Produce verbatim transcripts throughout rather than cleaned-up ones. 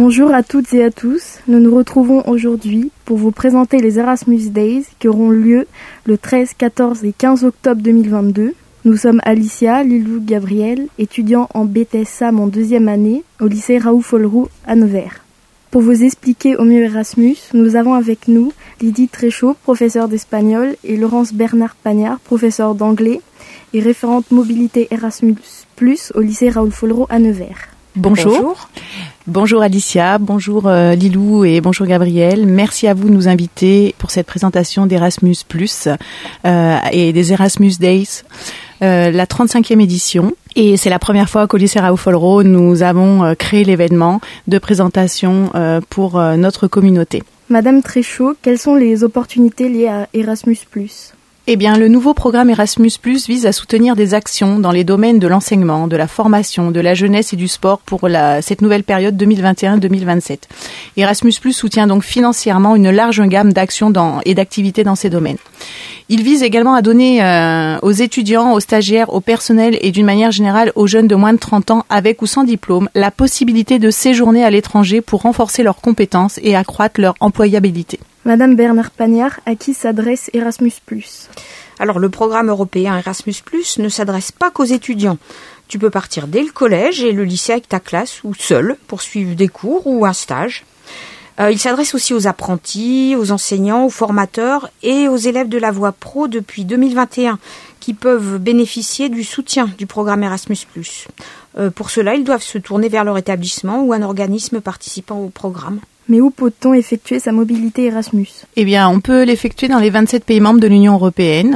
Bonjour à toutes et à tous, nous nous retrouvons aujourd'hui pour vous présenter les Erasmus Days qui auront lieu le treize, quatorze et quinze octobre deux mille vingt-deux. Nous sommes Alicia, Lilou, Gabriel, étudiants en B T S S A M en deuxième année au lycée Raoul Folleroux à Nevers. Pour vous expliquer au mieux Erasmus, nous avons avec nous Lydie Tréchaud, professeure d'espagnol, et Laurence Bernard-Pagnard, professeure d'anglais et référente mobilité Erasmus plus, au lycée Raoul Folleroux à Nevers. Bonjour. Bonjour. Bonjour Alicia, bonjour euh, Lilou et bonjour Gabriel. Merci à vous de nous inviter pour cette présentation d'Erasmus plus euh, et des Erasmus Days, euh, la trente-cinquième édition. Et c'est la première fois qu'au lycée Raoul Folleroux, nous avons euh, créé l'événement de présentation euh, pour euh, notre communauté. Madame Tréchaud, quelles sont les opportunités liées à Erasmus plus ? Eh bien, le nouveau programme Erasmus plus vise à soutenir des actions dans les domaines de l'enseignement, de la formation, de la jeunesse et du sport pour la, cette nouvelle période deux mille vingt et un deux mille vingt-sept. Erasmus plus soutient donc financièrement une large gamme d'actions dans, et d'activités dans ces domaines. Il vise également à donner euh, aux étudiants, aux stagiaires, au personnel et d'une manière générale aux jeunes de moins de trente ans avec ou sans diplôme la possibilité de séjourner à l'étranger pour renforcer leurs compétences et accroître leur employabilité. Madame Bernard-Pagnard, à qui s'adresse Erasmus plus ? Alors, le programme européen Erasmus plus ne s'adresse pas qu'aux étudiants. Tu peux partir dès le collège et le lycée avec ta classe ou seul pour suivre des cours ou un stage. Euh, il s'adresse aussi aux apprentis, aux enseignants, aux formateurs et aux élèves de la voie pro depuis deux mille vingt et un qui peuvent bénéficier du soutien du programme Erasmus plus. Euh, pour cela, ils doivent se tourner vers leur établissement ou un organisme participant au programme. Mais où peut-on effectuer sa mobilité Erasmus ? Eh bien, on peut l'effectuer dans les vingt-sept pays membres de l'Union européenne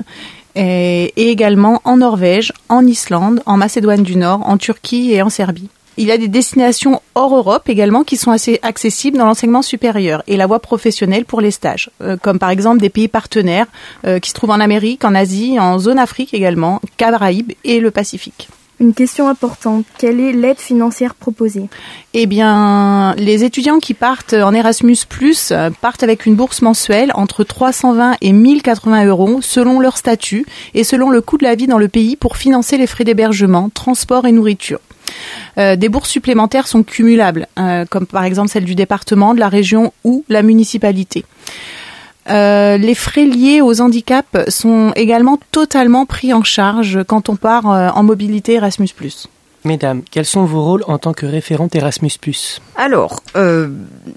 et, et également en Norvège, en Islande, en Macédoine du Nord, en Turquie et en Serbie. Il y a des destinations hors Europe également qui sont assez accessibles dans l'enseignement supérieur et la voie professionnelle pour les stages, euh, comme par exemple des pays partenaires euh, qui se trouvent en Amérique, en Asie, en zone Afrique également, Caraïbes et le Pacifique. Une question importante, quelle est l'aide financière proposée ? Eh bien, les étudiants qui partent en Erasmus plus partent avec une bourse mensuelle entre trois cent vingt et mille quatre-vingts euros selon leur statut et selon le coût de la vie dans le pays pour financer les frais d'hébergement, transport et nourriture. Euh, des bourses supplémentaires sont cumulables, euh, comme par exemple celle du département, de la région ou la municipalité. Euh, les frais liés aux handicaps sont également totalement pris en charge quand on part euh, en mobilité Erasmus plus. Mesdames, quels sont vos rôles en tant que référente Erasmus plus ? Alors, euh,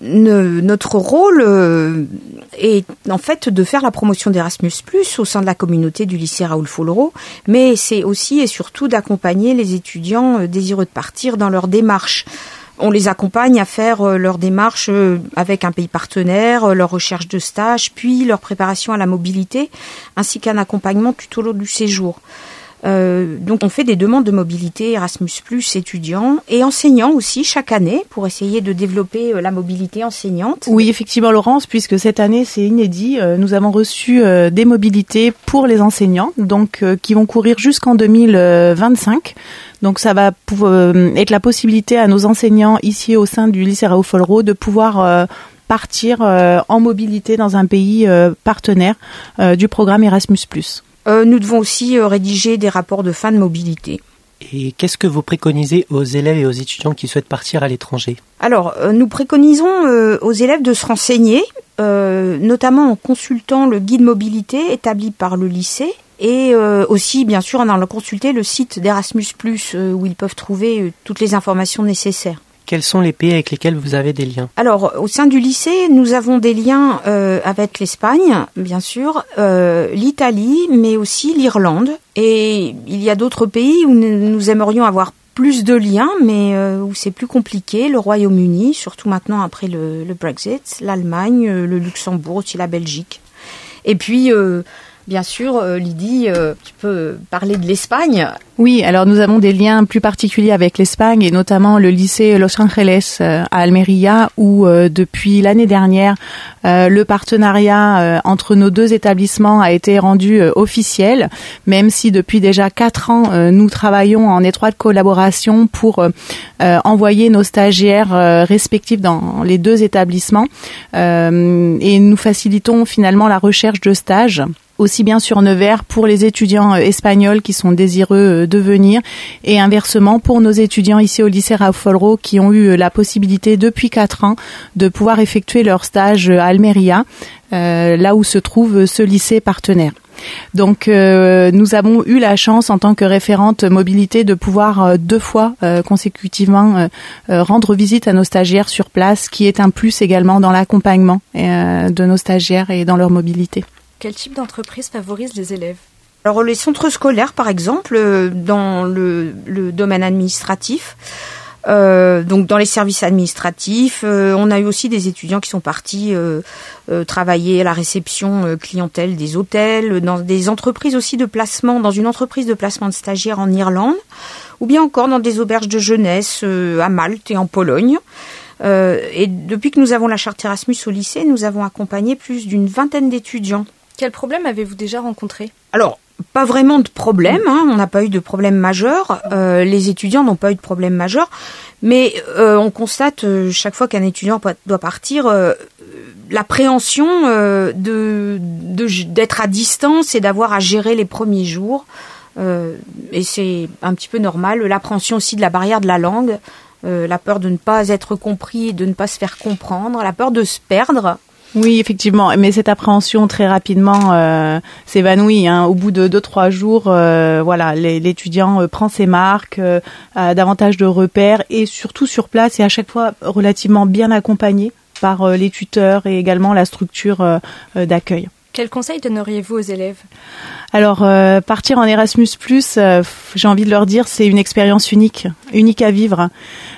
ne, notre rôle euh, est en fait de faire la promotion d'Erasmus plus au sein de la communauté du lycée Raoul Folleroux, mais c'est aussi et surtout d'accompagner les étudiants euh, désireux de partir dans leur démarche. On les accompagne à faire euh, leur démarche euh, avec un pays partenaire, euh, leur recherche de stage, puis leur préparation à la mobilité, ainsi qu'un accompagnement tout au long du séjour. Euh, donc on fait des demandes de mobilité Erasmus plus étudiants et enseignants aussi chaque année pour essayer de développer euh, la mobilité enseignante. Oui, effectivement Laurence, puisque cette année c'est inédit, euh, nous avons reçu euh, des mobilités pour les enseignants, donc euh, qui vont courir jusqu'en deux mille vingt-cinq. Donc ça va pouvoir, euh, être la possibilité à nos enseignants ici au sein du lycée Raoul Folleroux de pouvoir euh, partir euh, en mobilité dans un pays euh, partenaire euh, du programme Erasmus plus. Euh, nous devons aussi euh, rédiger des rapports de fin de mobilité. Et qu'est-ce que vous préconisez aux élèves et aux étudiants qui souhaitent partir à l'étranger ? Alors, euh, nous préconisons euh, aux élèves de se renseigner, euh, notamment en consultant le guide mobilité établi par le lycée et euh, aussi, bien sûr, en allant consulter le site d'Erasmus plus euh, où ils peuvent trouver euh, toutes les informations nécessaires. Quels sont les pays avec lesquels vous avez des liens ? Alors, au sein du lycée, nous avons des liens euh, avec l'Espagne, bien sûr, euh, l'Italie, mais aussi l'Irlande. Et il y a d'autres pays où nous aimerions avoir plus de liens, mais euh, où c'est plus compliqué. Le Royaume-Uni, surtout maintenant après le, le Brexit, l'Allemagne, le Luxembourg, aussi la Belgique. Et puis... Euh, Bien sûr, euh, Lydie, euh, tu peux parler de l'Espagne. Oui, alors nous avons des liens plus particuliers avec l'Espagne et notamment le lycée Los Angeles euh, à Almeria où euh, depuis l'année dernière, euh, le partenariat euh, entre nos deux établissements a été rendu euh, officiel, même si depuis déjà quatre ans, euh, nous travaillons en étroite collaboration pour euh, euh, envoyer nos stagiaires euh, respectifs dans les deux établissements euh, et nous facilitons finalement la recherche de stages. aussi bien sur Nevers pour les étudiants espagnols qui sont désireux de venir et inversement pour nos étudiants ici au lycée Raoul Follereau qui ont eu la possibilité depuis quatre ans de pouvoir effectuer leur stage à Almeria, euh, là où se trouve ce lycée partenaire. Donc euh, nous avons eu la chance en tant que référente mobilité de pouvoir euh, deux fois euh, consécutivement euh, euh, rendre visite à nos stagiaires sur place, qui est un plus également dans l'accompagnement euh, de nos stagiaires et dans leur mobilité. Quel type d'entreprise favorise les élèves ? Alors les centres scolaires, par exemple, euh, dans le, le domaine administratif, euh, donc dans les services administratifs, euh, on a eu aussi des étudiants qui sont partis euh, euh, travailler à la réception euh, clientèle des hôtels, dans des entreprises aussi de placement, dans une entreprise de placement de stagiaires en Irlande, ou bien encore dans des auberges de jeunesse euh, à Malte et en Pologne. Euh, et depuis que nous avons la charte Erasmus au lycée, nous avons accompagné plus d'une vingtaine d'étudiants. Quels problèmes avez-vous déjà rencontrés ? Alors, pas vraiment de problème, hein, on n'a pas eu de problème majeur, euh, les étudiants n'ont pas eu de problème majeur, mais euh, on constate euh, chaque fois qu'un étudiant doit partir, euh, l'appréhension euh, de, de, d'être à distance et d'avoir à gérer les premiers jours, euh, et c'est un petit peu normal, l'appréhension aussi de la barrière de la langue, euh, la peur de ne pas être compris, de ne pas se faire comprendre, la peur de se perdre. Oui, effectivement, mais cette appréhension très rapidement euh, s'évanouit. Hein. Au bout de deux, trois jours, euh, voilà, l'étudiant euh, prend ses marques, euh, a davantage de repères et surtout sur place et à chaque fois relativement bien accompagné par euh, les tuteurs et également la structure euh, d'accueil. Quels conseils donneriez-vous aux élèves ? Alors, euh, partir en Erasmus plus, euh, j'ai envie de leur dire, c'est une expérience unique, unique à vivre.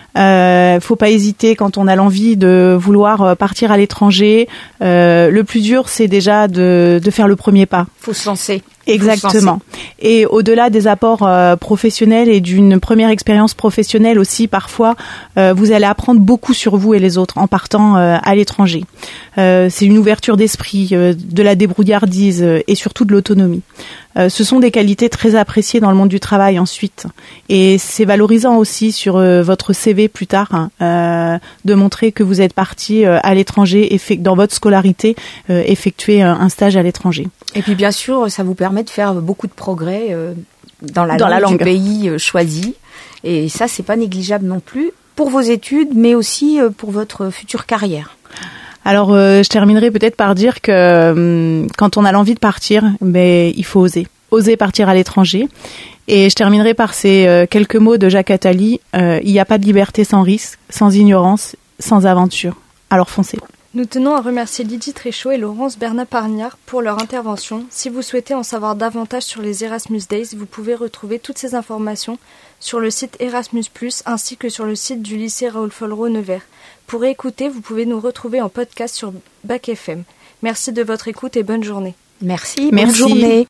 Euh, faut pas hésiter quand on a l'envie de vouloir partir à l'étranger. Euh, le plus dur, c'est déjà de, de faire le premier pas. Faut se lancer. Exactement. Et au-delà des apports euh, professionnels et d'une première expérience professionnelle aussi, parfois, euh, vous allez apprendre beaucoup sur vous et les autres en partant euh, à l'étranger. Euh, c'est une ouverture d'esprit, euh, de la débrouillardise euh, et surtout de l'autonomie. Euh, ce sont des qualités très appréciées dans le monde du travail ensuite. Et c'est valorisant aussi sur euh, votre C V plus tard hein, euh, de montrer que vous êtes parti euh, à l'étranger, effect- dans votre scolarité, euh, effectuer un, un stage à l'étranger. Et puis bien sûr, ça vous permet de faire beaucoup de progrès euh, dans, la, dans langue la langue du pays euh, choisi. Et ça, c'est pas négligeable non plus pour vos études, mais aussi euh, pour votre future carrière. Alors, euh, je terminerai peut-être par dire que euh, quand on a l'envie de partir, ben, il faut oser. Oser partir à l'étranger. Et je terminerai par ces euh, quelques mots de Jacques Attali. Euh, il n'y a pas de liberté sans risque, sans ignorance, sans aventure. Alors foncez. Nous tenons à remercier Lydie Tréchaud et Laurence Bernat-Parniard pour leur intervention. Si vous souhaitez en savoir davantage sur les Erasmus Days, vous pouvez retrouver toutes ces informations sur le site Erasmus plus, ainsi que sur le site du lycée Raoul Follereau Nevers. Pour écouter, vous pouvez nous retrouver en podcast sur Bac F M. Merci de votre écoute et bonne journée. Merci, bonne Merci. journée.